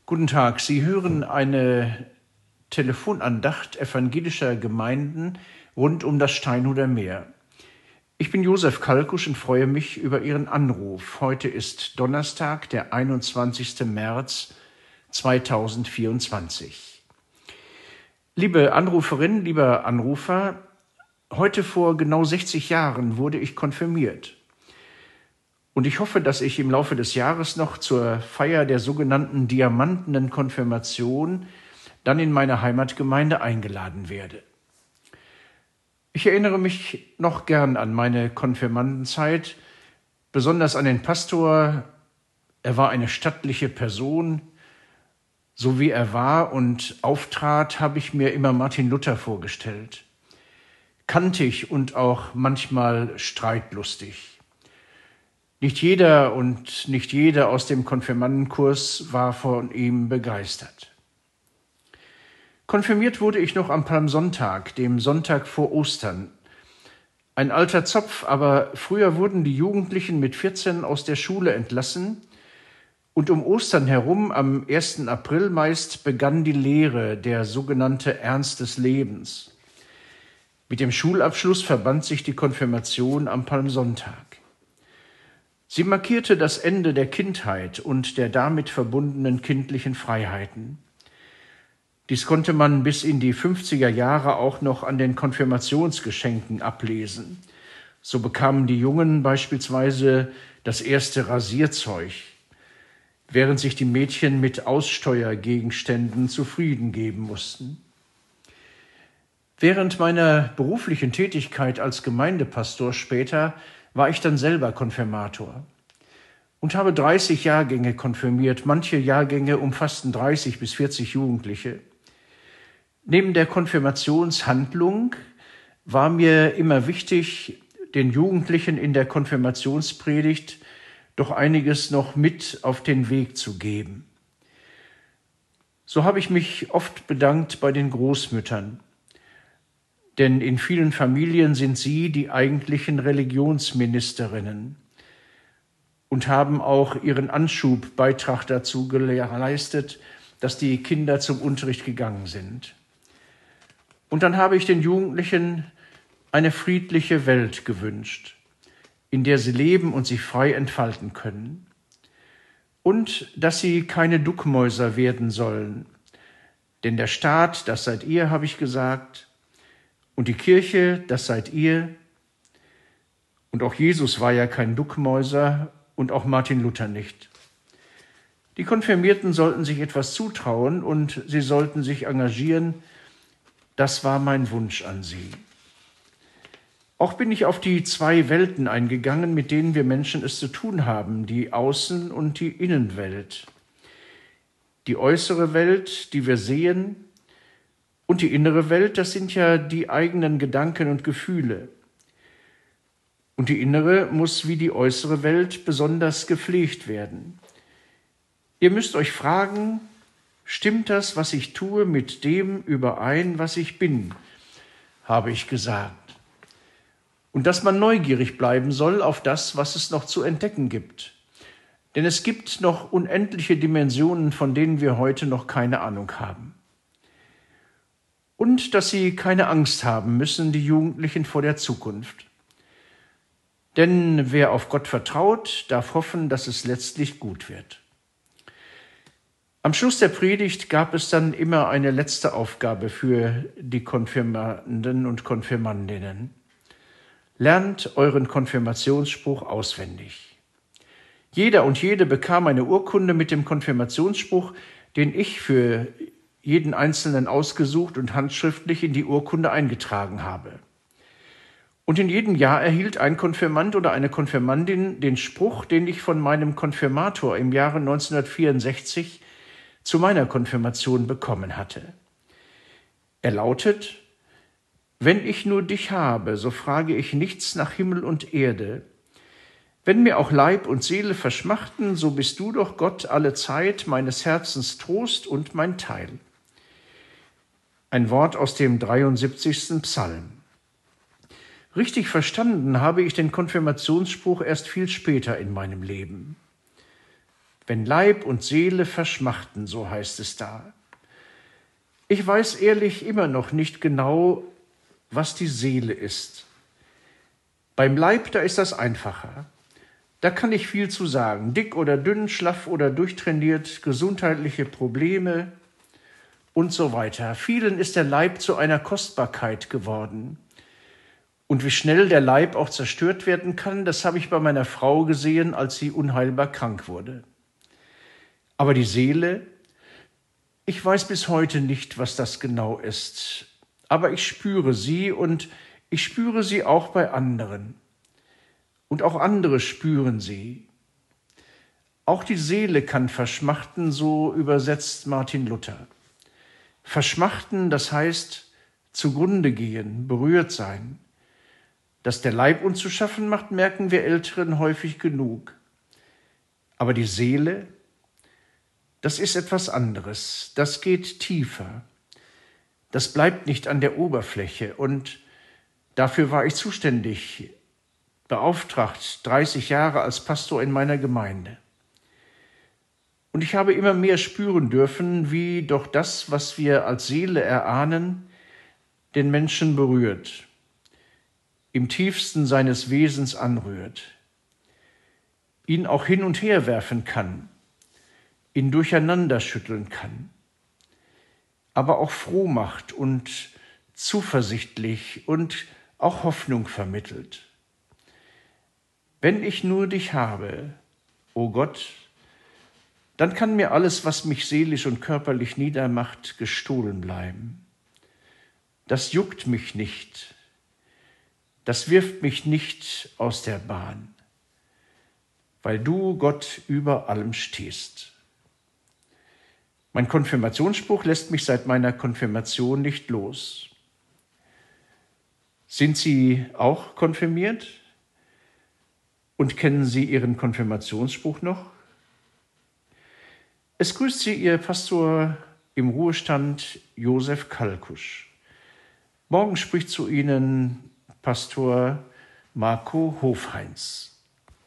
Guten Tag, Sie hören eine Telefonandacht evangelischer Gemeinden rund um das Steinhuder Meer. Ich bin Josef Kalkusch und freue mich über Ihren Anruf. Heute ist Donnerstag, der 21. März 2024. Liebe Anruferin, lieber Anrufer, heute vor genau 60 Jahren wurde ich konfirmiert. Und ich hoffe, dass ich im Laufe des Jahres noch zur Feier der sogenannten diamantenen Konfirmation dann in meine Heimatgemeinde eingeladen werde. Ich erinnere mich noch gern an meine Konfirmandenzeit, besonders an den Pastor. Er war eine stattliche Person. So wie er war und auftrat, habe ich mir immer Martin Luther vorgestellt. Kantig und auch manchmal streitlustig. Nicht jeder und nicht jede aus dem Konfirmandenkurs war von ihm begeistert. Konfirmiert wurde ich noch am Palmsonntag, dem Sonntag vor Ostern. Ein alter Zopf, aber früher wurden die Jugendlichen mit 14 aus der Schule entlassen und um Ostern herum, am 1. April meist, begann die Lehre, der sogenannte Ernst des Lebens. Mit dem Schulabschluss verband sich die Konfirmation am Palmsonntag. Sie markierte das Ende der Kindheit und der damit verbundenen kindlichen Freiheiten. Dies konnte man bis in die 50er Jahre auch noch an den Konfirmationsgeschenken ablesen. So bekamen die Jungen beispielsweise das erste Rasierzeug, während sich die Mädchen mit Aussteuergegenständen zufrieden geben mussten. Während meiner beruflichen Tätigkeit als Gemeindepastor später war ich dann selber Konfirmator und habe 30 Jahrgänge konfirmiert. Manche Jahrgänge umfassten 30 bis 40 Jugendliche. Neben der Konfirmationshandlung war mir immer wichtig, den Jugendlichen in der Konfirmationspredigt doch einiges noch mit auf den Weg zu geben. So habe ich mich oft bedankt bei den Großmüttern, denn in vielen Familien sind sie die eigentlichen Religionsministerinnen und haben auch ihren Anschub-Beitrag dazu geleistet, dass die Kinder zum Unterricht gegangen sind. Und dann habe ich den Jugendlichen eine friedliche Welt gewünscht, in der sie leben und sich frei entfalten können. Und dass sie keine Duckmäuser werden sollen. Denn der Staat, das seid ihr, habe ich gesagt, und die Kirche, das seid ihr. Und auch Jesus war ja kein Duckmäuser und auch Martin Luther nicht. Die Konfirmierten sollten sich etwas zutrauen und sie sollten sich engagieren. Das war mein Wunsch an sie. Auch bin ich auf die zwei Welten eingegangen, mit denen wir Menschen es zu tun haben, die Außen- und die Innenwelt. Die äußere Welt, die wir sehen, und die innere Welt, das sind ja die eigenen Gedanken und Gefühle. Und die innere muss wie die äußere Welt besonders gepflegt werden. Ihr müsst euch fragen, stimmt das, was ich tue, mit dem überein, was ich bin, habe ich gesagt. Und dass man neugierig bleiben soll auf das, was es noch zu entdecken gibt. Denn es gibt noch unendliche Dimensionen, von denen wir heute noch keine Ahnung haben. Und dass sie keine Angst haben müssen, die Jugendlichen, vor der Zukunft. Denn wer auf Gott vertraut, darf hoffen, dass es letztlich gut wird. Am Schluss der Predigt gab es dann immer eine letzte Aufgabe für die Konfirmanden und Konfirmandinnen. Lernt euren Konfirmationsspruch auswendig. Jeder und jede bekam eine Urkunde mit dem Konfirmationsspruch, den ich für jeden Einzelnen ausgesucht und handschriftlich in die Urkunde eingetragen habe. Und in jedem Jahr erhielt ein Konfirmand oder eine Konfirmandin den Spruch, den ich von meinem Konfirmator im Jahre 1964 zu meiner Konfirmation bekommen hatte. Er lautet: Wenn ich nur dich habe, so frage ich nichts nach Himmel und Erde. Wenn mir auch Leib und Seele verschmachten, so bist du doch, Gott, alle Zeit meines Herzens Trost und mein Teil. Ein Wort aus dem 73. Psalm. Richtig verstanden habe ich den Konfirmationsspruch erst viel später in meinem Leben. wenn Leib und Seele verschmachten, so heißt es da. Ich weiß ehrlich immer noch nicht genau, was die Seele ist. Beim Leib, da ist das einfacher. Da kann ich viel zu sagen. Dick oder dünn, schlaff oder durchtrainiert, gesundheitliche Probleme und so weiter. Vielen ist der Leib zu einer Kostbarkeit geworden. Und wie schnell der Leib auch zerstört werden kann, das habe ich bei meiner Frau gesehen, als sie unheilbar krank wurde. Aber die Seele, ich weiß bis heute nicht, was das genau ist. Aber ich spüre sie und ich spüre sie auch bei anderen. Und auch andere spüren sie. Auch die Seele kann verschmachten, so übersetzt Martin Luther. Verschmachten, das heißt zugrunde gehen, berührt sein. Dass der Leib uns zu schaffen macht, merken wir Älteren häufig genug. Aber die Seele, das ist etwas anderes, das geht tiefer. Das bleibt nicht an der Oberfläche und dafür war ich zuständig, beauftragt, 30 Jahre als Pastor in meiner Gemeinde. Und ich habe immer mehr spüren dürfen, wie doch das, was wir als Seele erahnen, den Menschen berührt, im tiefsten seines Wesens anrührt, ihn auch hin und her werfen kann, ihn durcheinander schütteln kann, aber auch froh macht und zuversichtlich und auch Hoffnung vermittelt. Wenn ich nur dich habe, o Gott, dann kann mir alles, was mich seelisch und körperlich niedermacht, gestohlen bleiben. Das juckt mich nicht, das wirft mich nicht aus der Bahn, weil du, Gott, über allem stehst. Mein Konfirmationsspruch lässt mich seit meiner Konfirmation nicht los. Sind Sie auch konfirmiert? Und kennen Sie Ihren Konfirmationsspruch noch? Es grüßt Sie Ihr Pastor im Ruhestand Josef Kalkusch. Morgen spricht zu Ihnen Pastor Marco Hofheinz.